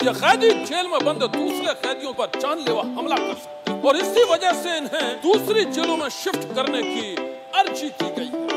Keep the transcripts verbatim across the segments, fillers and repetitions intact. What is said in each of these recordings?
ये कैदी जेल में बंद दूसरे कैदियों पर जानलेवा हमला कर सकते हैं और इसी वजह से इन्हें दूसरी जेलों में शिफ्ट करने की अर्जी की गई है।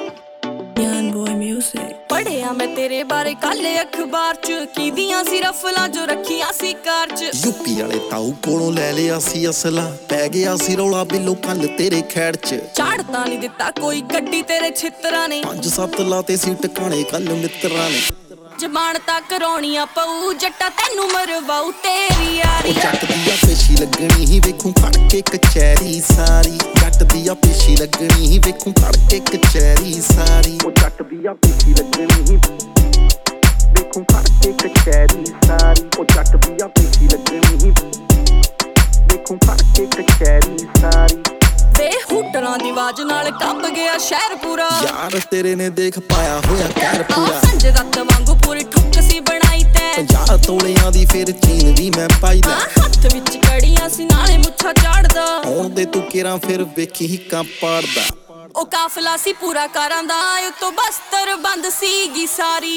पढ़िया मैं तेरे बारे काले अखबार च की दियां सी रफलां जो रखियां सी कार च यूपी वाले ताऊ कोलों ले लिया सी असला पै गया सी रौला बिलो कल तेरे खैड़ च झाड़ता नहीं दिता कोई गड्डी तेरे छित्तरा ने पंज सत्त लाते सी टकाने कल मित्रा ने जमानता कराउणियां पऊ जट्टा तैनू मरवाऊ तेरी यारी जट दिया पेशी लगनी ही वेखूं खड़ के कचहरी सारी जट दिया पेशी लगनी ही वेखूं खड़ के कचहरी सारी ओ जट दिया पेशी लगनी ही वेखूं खड़ के कचहरी सारी ओ जट दिया पेशी लगनी ही वेखूं खड़ के कचहरी सारी वे हुटरां दी आवाज नाल कंब गया शहर पूरा यार तेरे ने देख पाया होया कहर पूरा संज दत्त वांगू पूरी ठुक सी बनाई तै पंजाह तोलियां दी फिर चीन भी मैं पाई लै हत्थ विच कड़ियां सी नाले मुੱਛਾਂ झाड़दा ਹੁਣ ਦੇ ਤੂੰ ਕਿਰਾਂ ਫਿਰ ਵੇਖੀ ਹੀ ਕਾਂ ਪਾੜਦਾ ਉਹ ਕਾਫਲਾ ਸੀ ਪੂਰਾ ਕਾਰਾਂ ਦਾ ਉਤੋਂ ਬਸਤਰ ਬੰਦ ਸੀਗੀ ਸਾਰੀ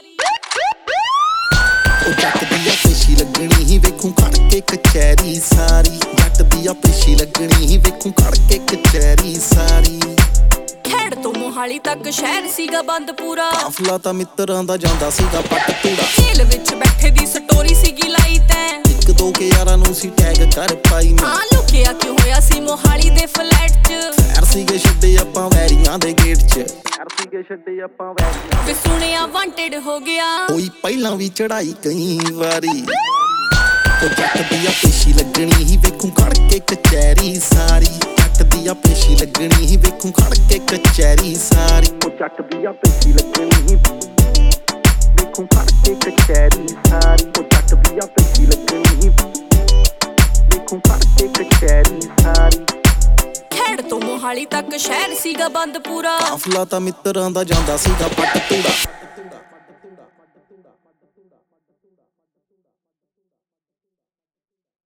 ਉਹ ਜੱਟ ਦੀਆਂ ਪੇਸ਼ੀ ਲੱਗਣੀ ਹੀ ਵੇਖੂੰ ਖੜ ਕੇ ਕਚਹਿਰੀ ਸਾਰੀ ਜੱਟ ਦੀਆਂ ਪੇਸ਼ੀ ਲੱਗਣੀ ਹੀ ਵੇਖੂੰ ਖੜ ਕੇ ਕਚਹਿਰੀ ਸਾਰੀ ਖੇੜ ਤੋਂ ਮੋਹਾਲੀ ਤੱਕ ਸ਼ਹਿਰ ਸੀਗਾ ਬੰਦ ਪੂਰਾ ਕਾਫਲਾ ਤਾਂ ਮਿੱਤਰਾਂ ਦਾ ਜਾਂਦਾ ਸੀਗਾ ਪੱਟ ਤੂੜਾ ਜੇਲ ਵਿੱਚ ਬੈਠੇ ਦੀ ਸਟੋਰੀ ਸੀਗੀ ਲਾਈ ਤੈਂ ਇੱਕ ਦੋ ਕੇ ਯਾਰਾਂ ਨੂੰ ਸੀ ਟੈਗ ਕਰ ਪਾਈ ਮੈਂ ਹਾਂ ਲੁਕਿਆ ਕਿਉਂ ਹੋਇਆ ਸੀ ਮੋਹਾਲੀ ਦੇ ਫਲੈਟ 'ਚ ਫੈਰ ਸੀਗੇ ਛੱਡੇ ਆਪਾਂ ਵੈਰੀਆਂ ਦੇ ਗੇਟ 'ਚ ਫੈਰ ਸੀਗੇ ਛੱਡੇ ਆਪਾਂ ਵੈਰੀਆਂ ਵੇ ਸੁਣਿਆ ਵਾਂਟਡ ਹੋ ਗਿਆ ਹੋਈ ਪਹਿਲਾਂ ਵੀ ਚੜਾਈ ਕਈ ਵਾਰੀ ਉਹ ਜੱਟ ਦੀਆਂ ਪੇਸ਼ੀ ਲੱਗਣੀ ਹੀ ਵੇਖੂੰ ਖੜ ਕੇ ਕਚਹਿਰੀ ਸਾਰੀ ਜੱਟ ਦੀਆਂ ਪੇਸ਼ੀ ਲੱਗਣੀ ਹੀ ਵੇਖੂੰ ਖੜ ਕੇ ਕਚਹਿਰੀ ਸਾਰੀ ਉਹ ਜੱਟ ਦੀਆਂ ਪੇਸ਼ੀ ਲੱਗਣੀ ਹੀ ਵੇਖੂੰ ਖੜ ਕੇ ਕਚਹਿਰੀ ਸਾਰੀ ਉਹ ਜੱਟ ਦੀਆਂ ਪੇਸ਼ੀ ਲੱਗਣੀ ਹੀ ਵੇਖੂੰ ਖੜ ਕੇ ਕਚਹਿਰੀ ਸਾਰੀ ਖੇੜ ਤੋਂ ਮੋਹਾਲੀ ਤੱਕ ਸ਼ਹਿਰ ਸੀਗਾ ਬੰਦ ਪੂਰਾ ਕਾਫਲਾ ਤਾਂ ਮਿੱਤਰਾਂ ਦਾ ਜਾਂਦਾ ਸੀਗਾ ਪੱਟ ਤੂੜਾ